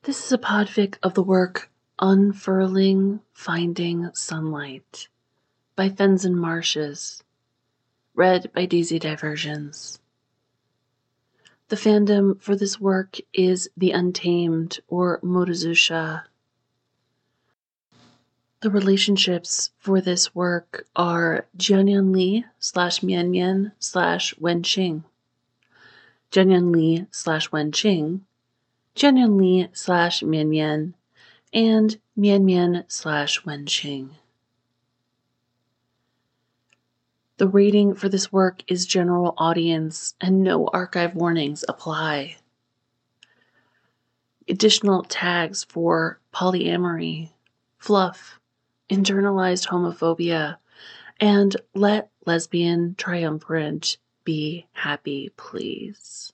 This is a podfic of the work Unfurling Finding Sunlight by Fens and Marshes, read by Daisy Diversions. The fandom for this work is The Untamed, or Motozusha. The relationships for this work are Jianyan Li / Mian Mian / Wen Qing, Jianyan Li / Wen Qing, Jianyan Li / Mian Mian, and Mian Mian / Wen Qing. The rating for this work is general audience and no archive warnings apply. Additional tags for polyamory, fluff, internalized homophobia, and let lesbian triumvirate be happy, please.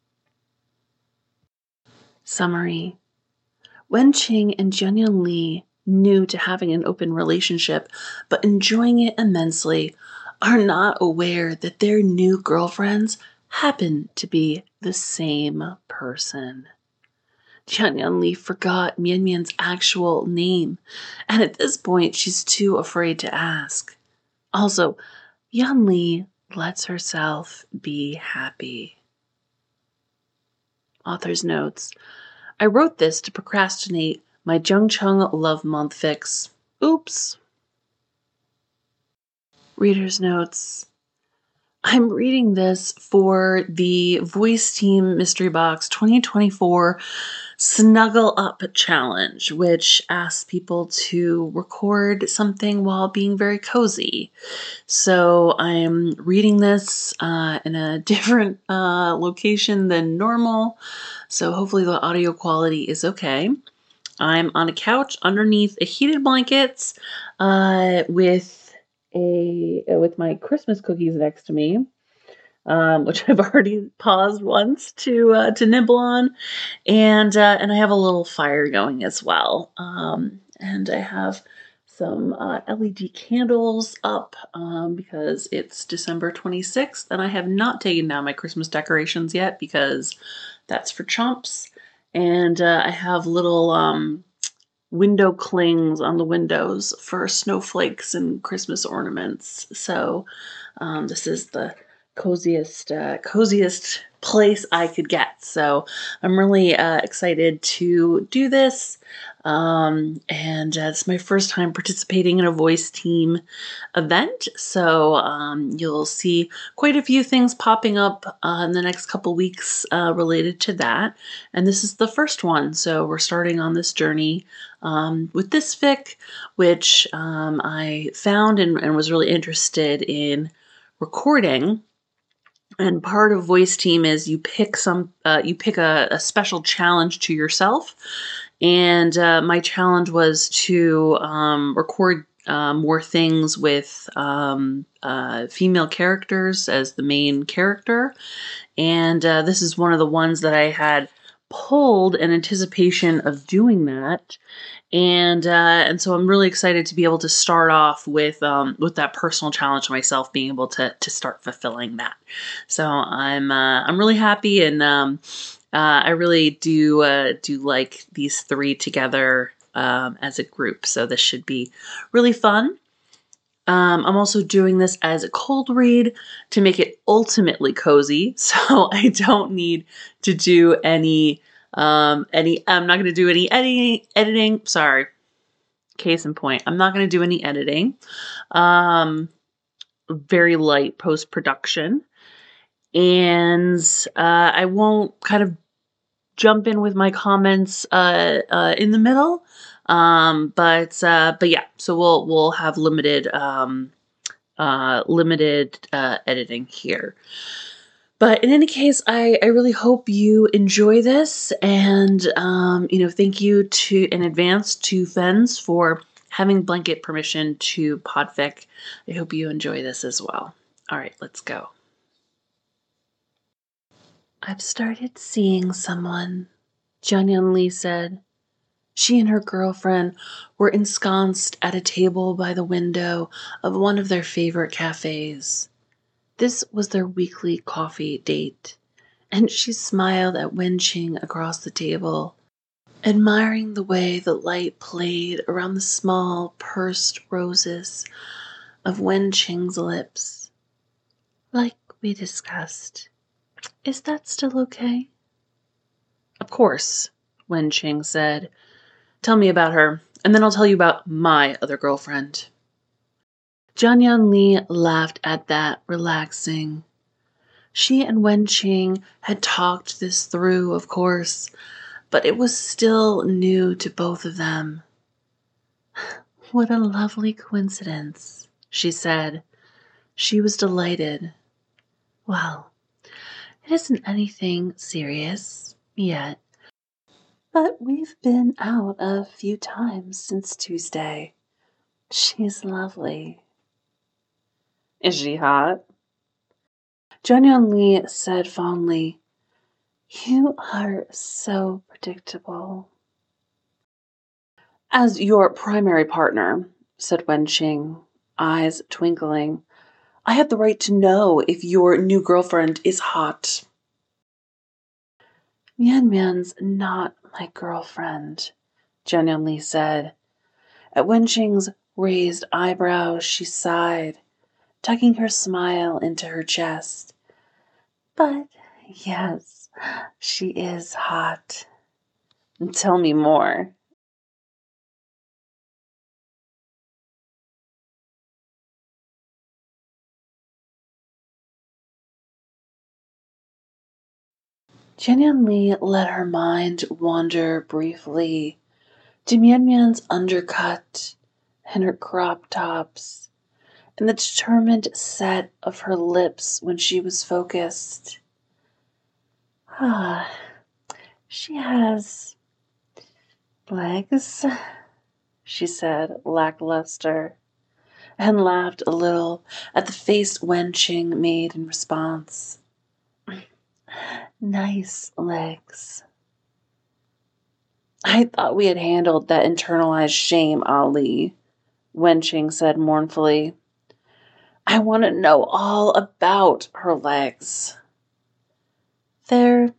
Summary. Wen Qing and Jianyan Li, new to having an open relationship but enjoying it immensely, are not aware that their new girlfriends happen to be the same person. Jianyan Li forgot Mian Mian's actual name, and at this point she's too afraid to ask. Also, Yan Li lets herself be happy. Author's notes. I wrote this to procrastinate my Jungchung Love Month fix. Oops. Reader's notes. I'm reading this for the Voice Team Mystery Box 2024 Snuggle Up Challenge, which asks people to record something while being very cozy. So I'm reading this in a different location than normal, so hopefully the audio quality is okay. I'm on a couch underneath a heated blankets with my Christmas cookies next to me, which I've already paused once to nibble on, and I have a little fire going as well, and I have some LED candles up because it's December 26th, and I have not taken down my Christmas decorations yet because that's for chumps, and I have little window clings on the windows for snowflakes and Christmas ornaments. So this is the coziest place I could get. So I'm really excited to do this. And it's my first time participating in a Voice Team event. So you'll see quite a few things popping up in the next couple weeks related to that. And this is the first one. So we're starting on this journey with this fic, which I found and was really interested in recording. And part of Voice Team is you pick a special challenge to yourself. And my challenge was to record more things with female characters as the main character. And this is one of the ones that I had pulled in anticipation of doing that. And so I'm really excited to be able to start off with that personal challenge myself, being able to start fulfilling that. So I'm really happy, and I really do like these three together as a group. So this should be really fun. I'm also doing this as a cold read to make it ultimately cozy, so I don't need to do any. I'm not going to do any editing. Sorry. Case in point, I'm not going to do any editing. Very light post-production. And I won't kind of jump in with my comments in the middle. But yeah, so we'll have limited editing here. But in any case, I really hope you enjoy this, and thank you in advance to Fens for having blanket permission to podfic. I hope you enjoy this as well. All right, let's go. I've started seeing someone, Jianyan Li said. She and her girlfriend were ensconced at a table by the window of one of their favorite cafes. This was their weekly coffee date, and she smiled at Wen Qing across the table. admiring the way the light played around the small, pursed roses of Wenqing's lips. Like we discussed, is that still okay? Of course, Wenqing said. Tell me about her, and then I'll tell you about my other girlfriend. Jian Yanli laughed at that, relaxing. She and Wenqing had talked this through, of course, but it was still new to both of them. What a lovely coincidence, she said. She was delighted. Well, it isn't anything serious yet, but we've been out a few times since Tuesday. She's lovely. Is she hot? Jian Yanli said fondly, You are so predictable. As your primary partner, said Wenqing, eyes twinkling, I have the right to know if your new girlfriend is hot. Mian Mian's not my girlfriend, Jian Yanli said. At Wenqing's raised eyebrows, she sighed, tucking her smile into her chest. But yes, she is hot. Tell me more. Jian Yanli let her mind wander briefly to Mian Mian's undercut and her crop tops, and the determined set of her lips when she was focused. Ah, she has legs, she said, lackluster, and laughed a little at the face Wenqing made in response. Nice legs. I thought we had handled that internalized shame, Ali, Wenqing said mournfully. I want to know all about her legs. They're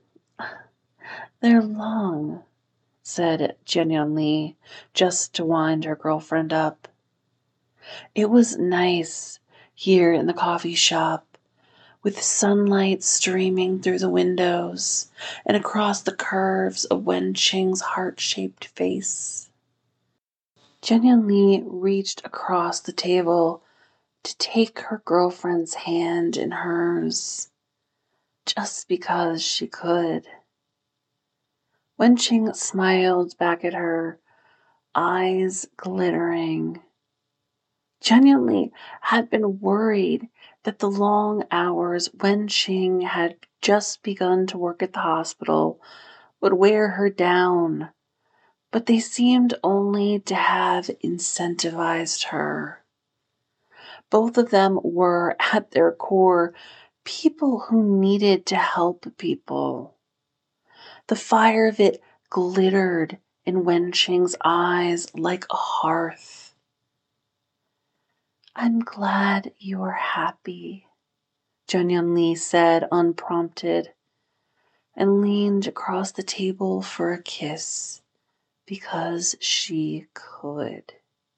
long, said Jian Yanli, just to wind her girlfriend up. It was nice here in the coffee shop, with sunlight streaming through the windows and across the curves of Wenqing's heart-shaped face. Jian Yanli reached across the table to take her girlfriend's hand in hers, just because she could. Wenqing smiled back at her, eyes glittering. Jian Yanli had been worried that the long hours Wenqing had just begun to work at the hospital would wear her down, but they seemed only to have incentivized her. Both of them were, at their core, people who needed to help people. The fire of it glittered in Wenqing's eyes like a hearth. I'm glad you're happy, Jian Yanli said unprompted, and leaned across the table for a kiss, because she could.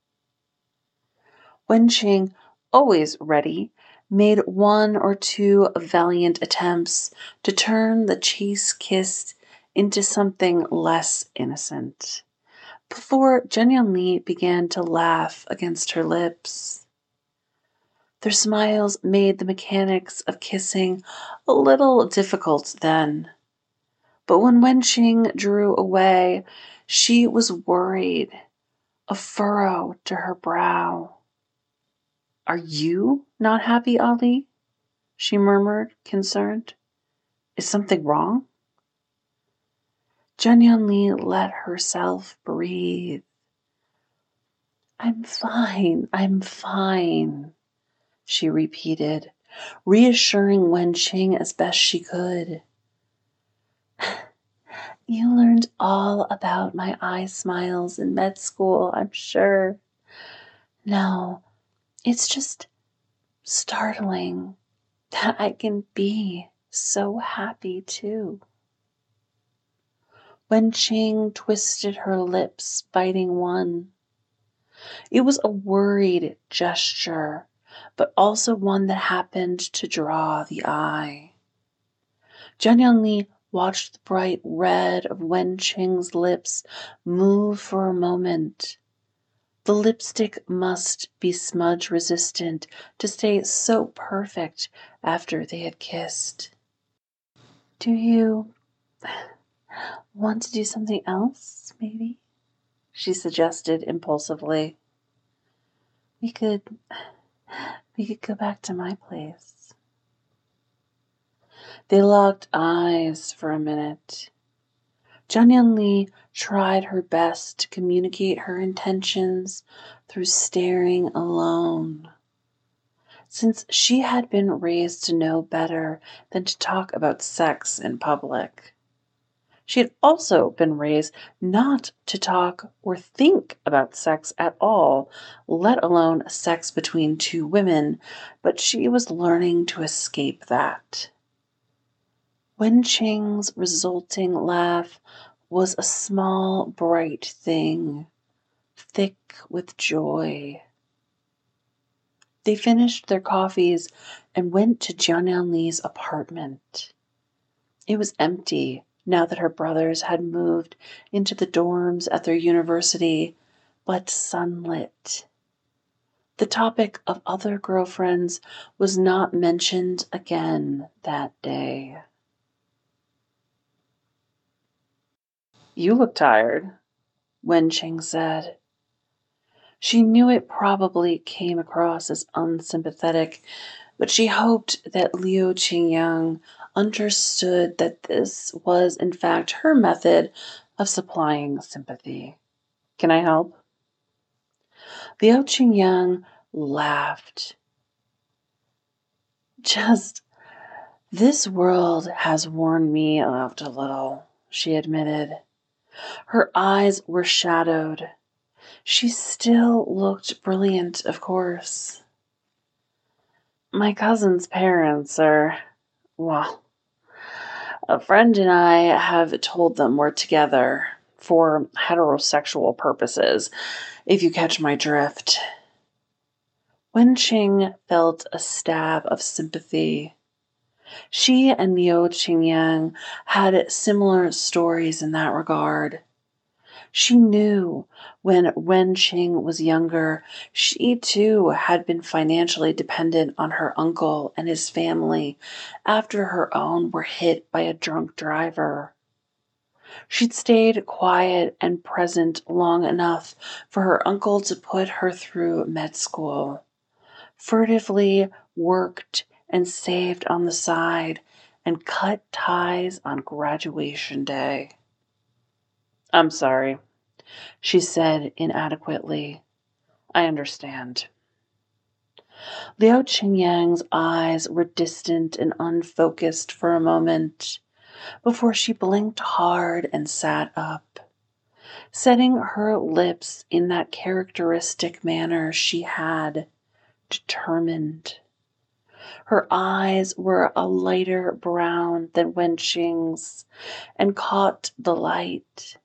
Wenqing, always ready, made one or two valiant attempts to turn the chase kiss into something less innocent, before Jian Yanli began to laugh against her lips. Their smiles made the mechanics of kissing a little difficult then, but when Wenqing drew away, she was worried, a furrow to her brow. Are you not happy, Ali? She murmured, concerned. Is something wrong? Jian Yanli let herself breathe. I'm fine, she repeated, reassuring Wenqing as best she could. You learned all about my eye smiles in med school, I'm sure. No, it's just startling that I can be so happy too. Wenqing twisted her lips, biting one. It was a worried gesture, but also one that happened to draw the eye. Jian Yanli watched the bright red of Wenqing's lips move for a moment. The lipstick must be smudge resistant to stay so perfect after they had kissed. Do you want to do something else, maybe? She suggested impulsively. We could go back to my place. They locked eyes for a minute. Jian Yanli tried her best to communicate her intentions through staring alone. Since she had been raised to know better than to talk about sex in public. She had also been raised not to talk or think about sex at all, let alone sex between two women, but she was learning to escape that. Wenqing's resulting laugh was a small, bright thing, thick with joy. They finished their coffees and went to Jian Yanli's apartment. It was empty now that her brothers had moved into the dorms at their university, but sunlit. The topic of other girlfriends was not mentioned again that day. You look tired, Wenqing said. She knew it probably came across as unsympathetic, but she hoped that Liu Qingyang understood that this was in fact her method of supplying sympathy. Can I help? Liu Qingyang laughed. Just, this world has worn me out a little, she admitted. Her eyes were shadowed. She still looked brilliant, of course. My cousin's parents are, well, a friend and I have told them we're together for heterosexual purposes, if you catch my drift. Wenqing felt a stab of sympathy. She and Liu Qingyang had similar stories in that regard. She knew when Wenqing was younger, she too had been financially dependent on her uncle and his family after her own were hit by a drunk driver. She'd stayed quiet and present long enough for her uncle to put her through med school, furtively worked and saved on the side, and cut ties on graduation day. I'm sorry, she said inadequately. I understand. Liu Qingyang's eyes were distant and unfocused for a moment before she blinked hard and sat up, setting her lips in that characteristic manner she had, determined. Her eyes were a lighter brown than Wenqing's and caught the light.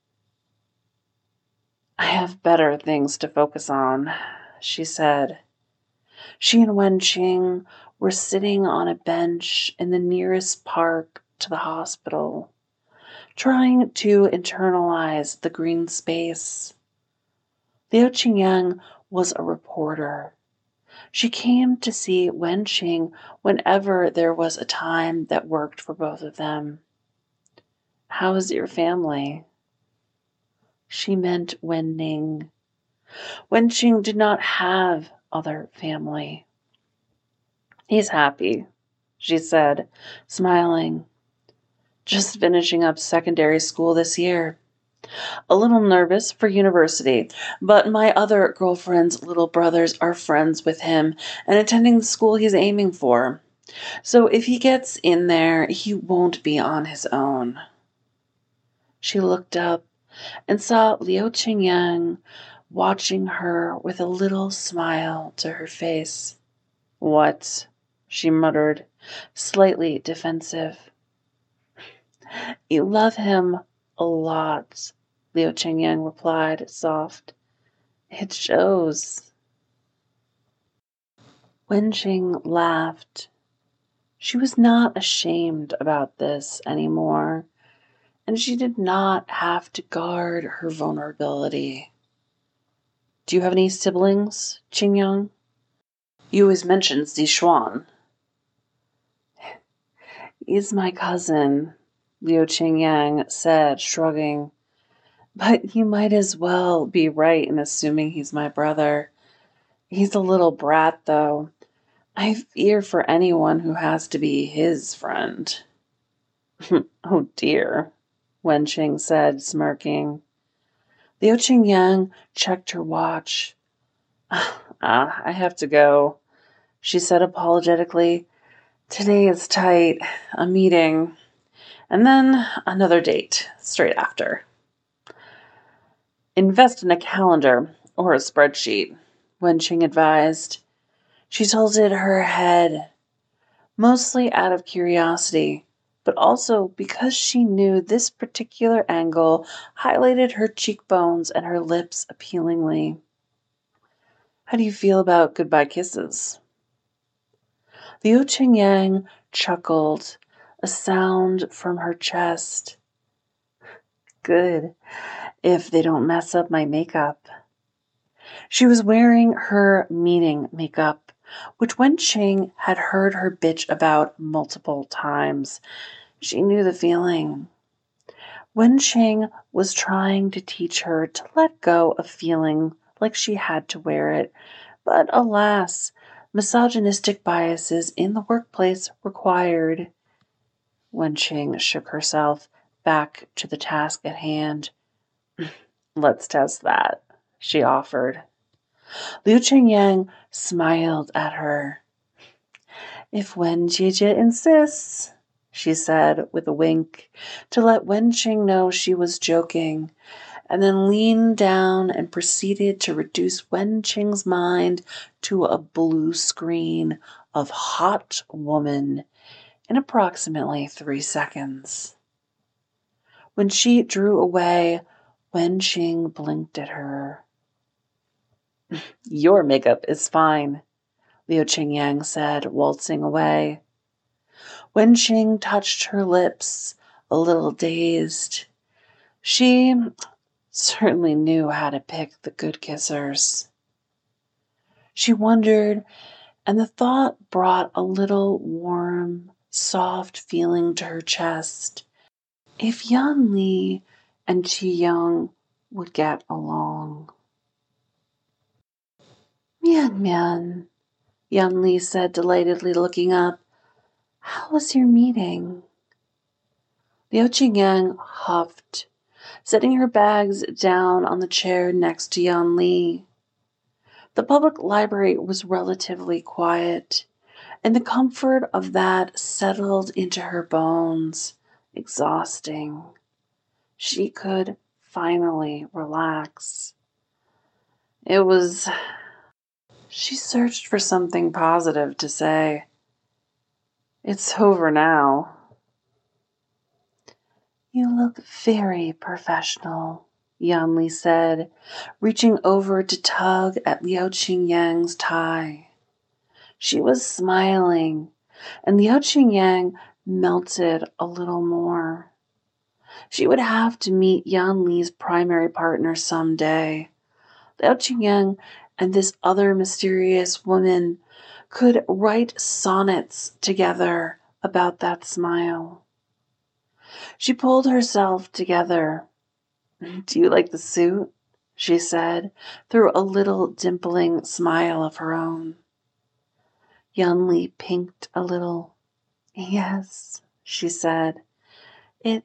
I have better things to focus on, she said. She and Wenqing were sitting on a bench in the nearest park to the hospital, trying to internalize the green space. Liu Qingyang was a reporter. She came to see Wenqing whenever there was a time that worked for both of them. How is your family? She meant Wenning. Wenqing did not have other family. He's happy, she said, smiling. Just finishing up secondary school this year. A little nervous for university, but my other girlfriend's little brothers are friends with him and attending the school he's aiming for. So if he gets in there, he won't be on his own. She looked up and saw Liu Qingyang watching her with a little smile to her face. What? She muttered, slightly defensive. You love him A lot, Liu Qingyang replied, soft. It shows. Wenqing laughed. She was not ashamed about this anymore, and she did not have to guard her vulnerability. Do you have any siblings, Qingyang? You always mention Zixuan. He's my cousin, Liu Qingyang said, shrugging. But you might as well be right in assuming he's my brother. He's a little brat, though. I fear for anyone who has to be his friend. Oh dear, Wenqing said, smirking. Liu Qingyang checked her watch. I have to go, she said apologetically. Today is tight. A meeting. And then another date straight after. Invest in a calendar or a spreadsheet, Wenqing advised. She tilted her head, mostly out of curiosity, but also because she knew this particular angle highlighted her cheekbones and her lips appealingly. How do you feel about goodbye kisses? Liu Qingyang chuckled, a sound from her chest. Good, if they don't mess up my makeup. She was wearing her meeting makeup, which Wenqing had heard her bitch about multiple times. She knew the feeling. Wenqing was trying to teach her to let go of feeling like she had to wear it, but alas, misogynistic biases in the workplace required. Wenqing shook herself back to the task at hand. Let's test that, she offered. Liu Qingyang smiled at her. If Wen Jie insists, she said with a wink to let Wenqing know she was joking, and then leaned down and proceeded to reduce Wenqing's mind to a blue screen of hot woman in approximately 3 seconds. When she drew away, Wenqing blinked at her. Your makeup is fine, Liu Qingyang said, waltzing away. Wenqing touched her lips, a little dazed. She certainly knew how to pick the good kissers. She wondered, and the thought brought a little warm, soft feeling to her chest. If Yan Li and Qi Yang would get along. Mian Mian, Yan Li said delightedly, looking up. How was your meeting? Liu Qingyang huffed, setting her bags down on the chair next to Yan Li. The public library was relatively quiet, and the comfort of that settled into her bones, exhausting. She could finally relax. She searched for something positive to say. It's over now. You look very professional, Yan Li said, reaching over to tug at Liu Qingyang's tie. She was smiling, and Liu Qingyang melted a little more. She would have to meet Yan Li's primary partner someday. Liu Qingyang and this other mysterious woman could write sonnets together about that smile. She pulled herself together. Do you like the suit? She said, through a little dimpling smile of her own. Yan Li pinked a little. Yes, she said. It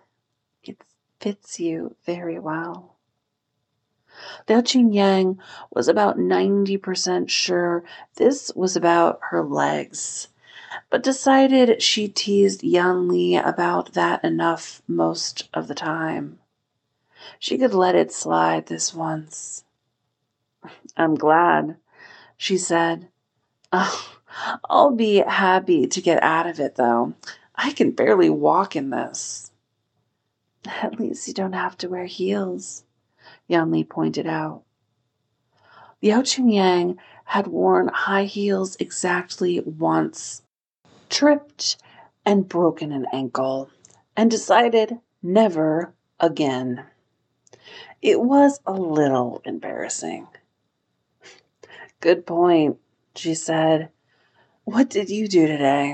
fits you very well. Liu Qingyang was about 90% sure this was about her legs, but decided she teased Yan Li about that enough most of the time. She could let it slide this once. I'm glad, she said. Oh, I'll be happy to get out of it, though. I can barely walk in this. At least you don't have to wear heels, Yanli pointed out. Liao Qingyang had worn high heels exactly once, tripped and broken an ankle, and decided never again. It was a little embarrassing. Good point, she said. What did you do today?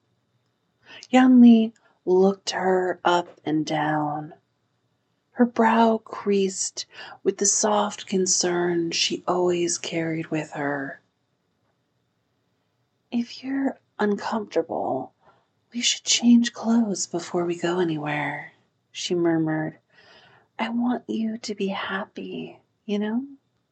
Yanli looked her up and down, her brow creased with the soft concern she always carried with her. If you're uncomfortable, we should change clothes before we go anywhere, she murmured. I want you to be happy, you know?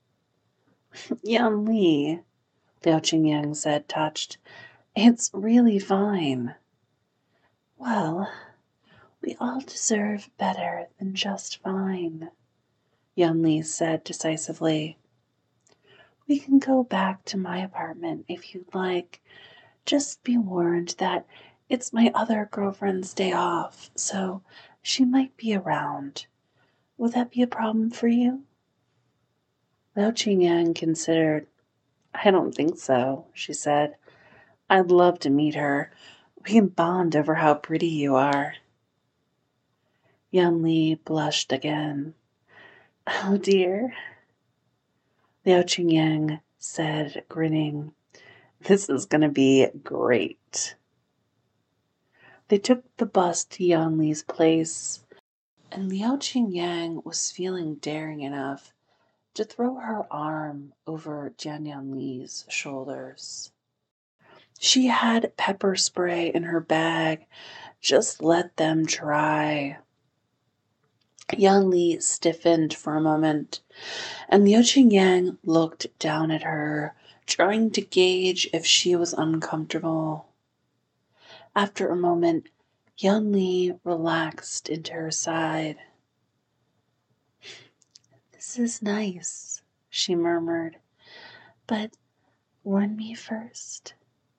Yanli, Liao Qingyang said, touched. It's really fine. Well, we all deserve better than just fine, Yanli said decisively. We can go back to my apartment if you'd like. Just be warned that it's my other girlfriend's day off, so she might be around. Would that be a problem for you? Liao Qingyang considered. I don't think so, she said. I'd love to meet her. We can bond over how pretty you are. Yanli blushed again. Oh dear, Liao Qingyang said, grinning. This is going to be great. They took the bus to Yanli's place, and Liao Qingyang was feeling daring enough to throw her arm over Jian Yanli's shoulders. She had pepper spray in her bag. Just let them try. Yanli stiffened for a moment, and Liao Qingyang looked down at her, trying to gauge if she was uncomfortable. After a moment, Yanli relaxed into her side. This is nice, she murmured, but warn me first.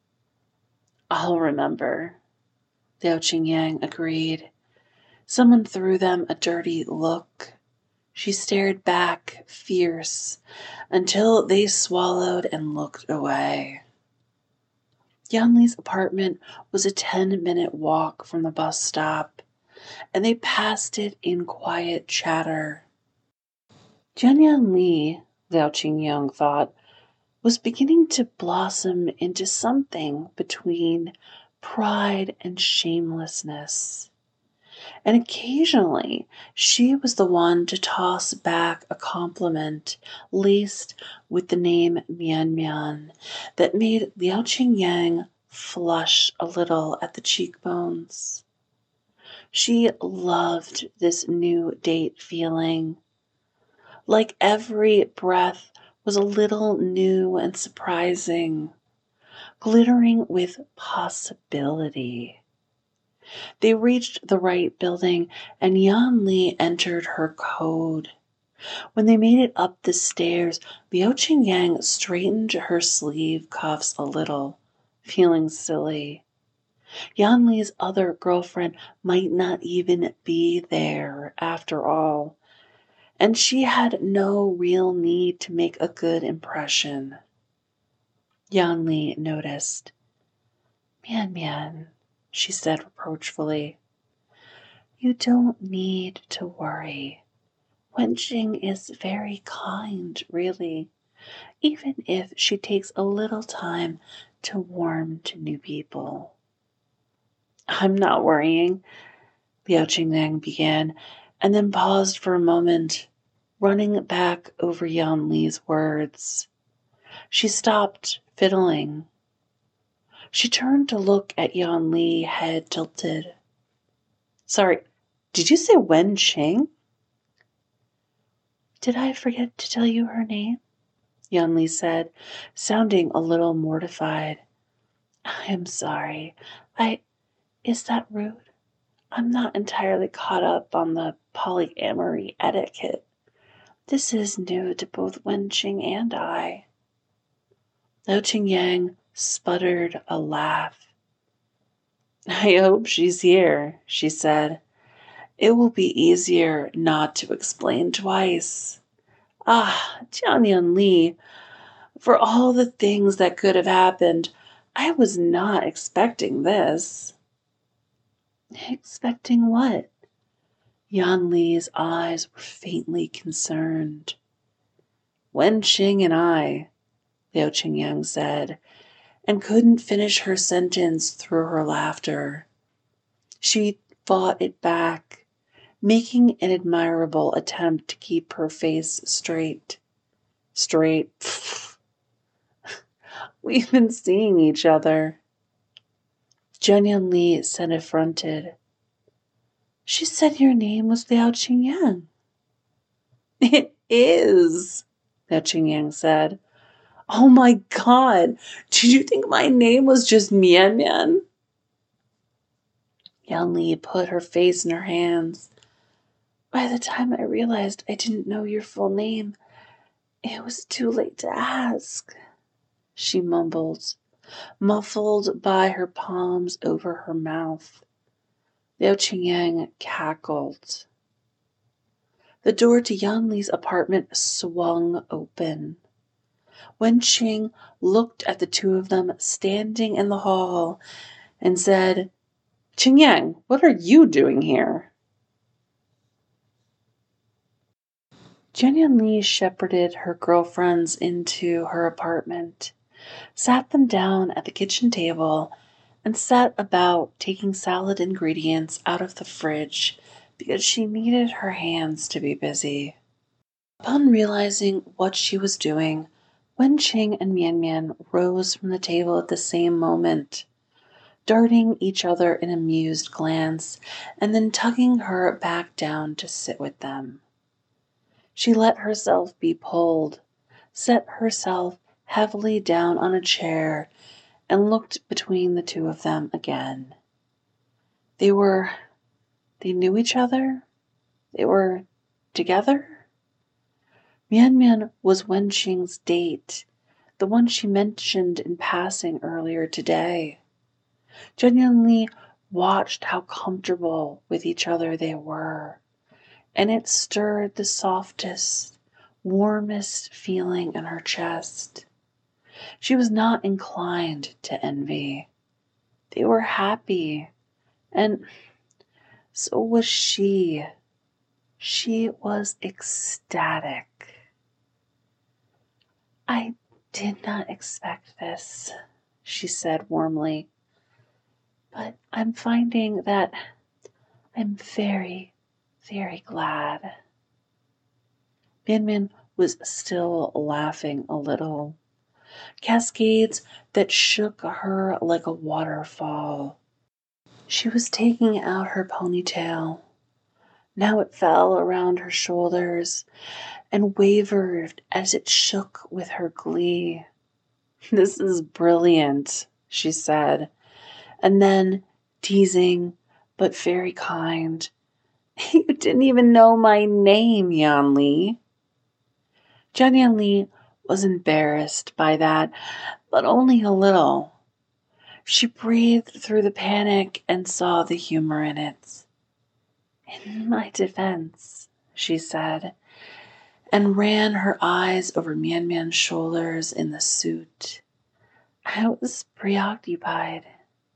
I'll remember, Liao Qingyang agreed. Someone threw them a dirty look. She stared back, fierce, until they swallowed and looked away. Yanli's apartment was a 10-minute walk from the bus stop, and they passed it in quiet chatter. Jian Yanli, Liao Qingyang thought, was beginning to blossom into something between pride and shamelessness. And occasionally, she was the one to toss back a compliment laced with the name Mian Mian that made Liao Qingyang flush a little at the cheekbones. She loved this new date feeling. Like every breath was a little new and surprising, glittering with possibility. They reached the right building, and Yanli entered her code. When they made it up the stairs, Liao Qingyang straightened her sleeve cuffs a little, feeling silly. Yanli's other girlfriend might not even be there after all, and she had no real need to make a good impression. Yanli noticed. Mian Mian, she said reproachfully. You don't need to worry. Wenjing is very kind, really, even if she takes a little time to warm to new people. I'm not worrying, Liao Qingyang began, and then paused for a moment, running back over Yanli's words. She stopped fiddling. She turned to look at Yanli, head tilted. Sorry, did you say Wen Qing? Did I forget to tell you her name? Yanli said, sounding a little mortified. I'm sorry. Is that rude? I'm not entirely caught up on the polyamory etiquette. This is new to both Wenqing and I. Liao Qingyang sputtered a laugh. I hope she's here, she said. It will be easier not to explain twice. Ah, Jianyan Li, for all the things that could have happened, I was not expecting this. Expecting what? Yan Li's eyes were faintly concerned. Wen Qing and I, Liu Qingyang said, and couldn't finish her sentence through her laughter. She fought it back, making an admirable attempt to keep her face straight. Straight. We've been seeing each other. Jianyan Li said affronted. She said your name was Liao Qingyang. It is, Liao Qingyang said. Oh my God, did you think my name was just Mian Mian? Yan Li put her face in her hands. By the time I realized I didn't know your full name, it was too late to ask, she mumbled, muffled by her palms over her mouth. Liao Qingyang cackled. The door to Yan Li's apartment swung open. Wen Qing looked at the two of them standing in the hall and said, Qingyang, what are you doing here? Jianyan Li shepherded her girlfriends into her apartment, sat them down at the kitchen table, and set about taking salad ingredients out of the fridge because she needed her hands to be busy. Upon realizing what she was doing, Wen Qing and Mian Mian rose from the table at the same moment, darting each other an amused glance and then tugging her back down to sit with them. She let herself be pulled, set herself heavily down on a chair, and looked between the two of them again. They knew each other? They were together? Mian Mian was Wen Qing's date, the one she mentioned in passing earlier today. Jianyan Li watched how comfortable with each other they were, and it stirred the softest, warmest feeling in her chest. She was not inclined to envy. They were happy, and so was she. She was ecstatic. I did not expect this, she said warmly, but I'm finding that I'm very, very glad. Mian Mian was still laughing a little. Cascades that shook her like a waterfall. She was taking out her ponytail. Now it fell around her shoulders and wavered as it shook with her glee. This is brilliant, she said, and then, teasing but very kind, you didn't even know my name, Yan Li. Jianyan Li was embarrassed by that, but only a little. She breathed through the panic and saw the humor in it. In my defense, she said, and ran her eyes over Mian Mian's shoulders in the suit. I was preoccupied.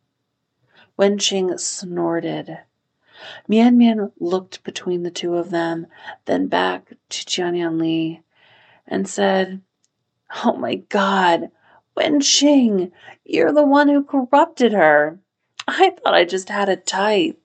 Wen Qing snorted. Mian Mian looked between the two of them, then back to Jianyan Li, and said, Oh my God, Wen Qing, you're the one who corrupted her. I thought I just had a type.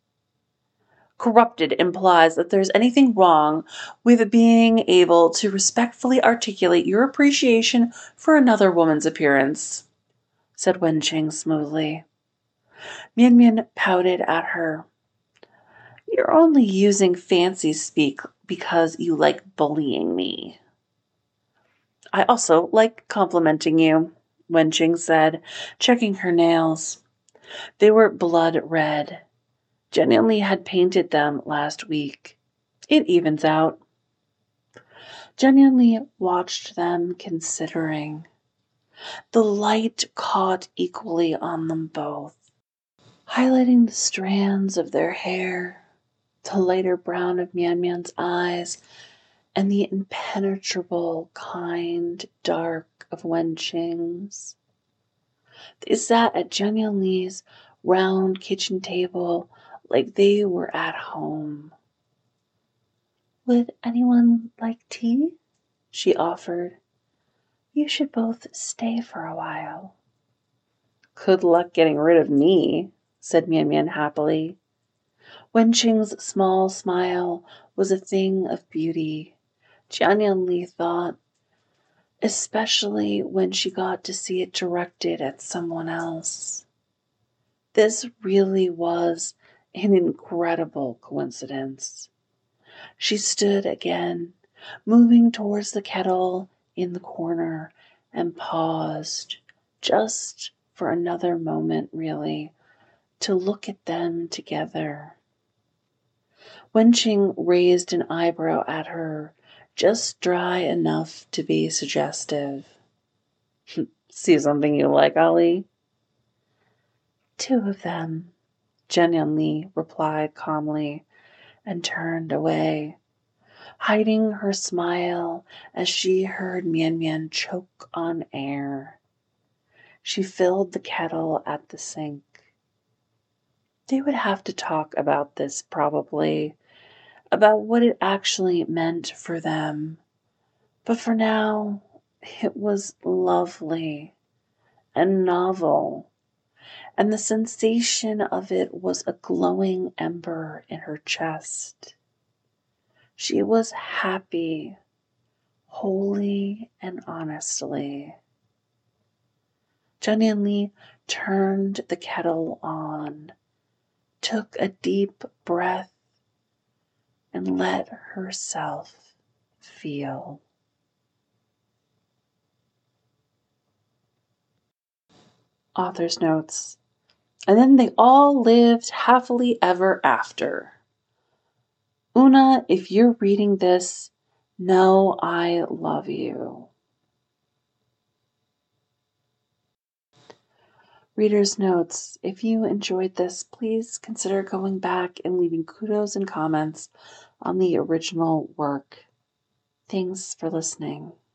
Corrupted implies that there's anything wrong with being able to respectfully articulate your appreciation for another woman's appearance, said Wen Qing smoothly. Mian Mian pouted at her. You're only using fancy speak because you like bullying me. I also like complimenting you, Wen Qing said, checking her nails. They were blood red. Jianyan Li had painted them last week. It evens out. Jianyan Li watched them, considering. The light caught equally on them both, highlighting the strands of their hair, the lighter brown of Mian Mian's eyes, and the impenetrable, kind dark of Wen Qing's. They sat at Jian Li's round kitchen table like they were at home. "Would anyone like tea?" she offered. "You should both stay for a while." "Good luck getting rid of me," said Mian Mian happily. Wen Qing's small smile was a thing of beauty, Jian Li thought, especially when she got to see it directed at someone else. This really was an incredible coincidence. She stood again, moving towards the kettle in the corner, and paused, just for another moment, really, to look at them together. Wen Qing raised an eyebrow at her, just dry enough to be suggestive. "See something you like, Ali?" "Two of them," Jian Li replied calmly, and turned away, hiding her smile as she heard Mian Mian choke on air. She filled the kettle at the sink. They would have to talk about this probably, about what it actually meant for them. But for now, it was lovely and novel, and the sensation of it was a glowing ember in her chest. She was happy, wholly and honestly. Jian Li turned the kettle on, took a deep breath, and let herself feel. Author's notes. And then they all lived happily ever after. Una, if you're reading this, know I love you. Reader's notes. If you enjoyed this, please consider going back and leaving kudos and comments on the original work. Thanks for listening.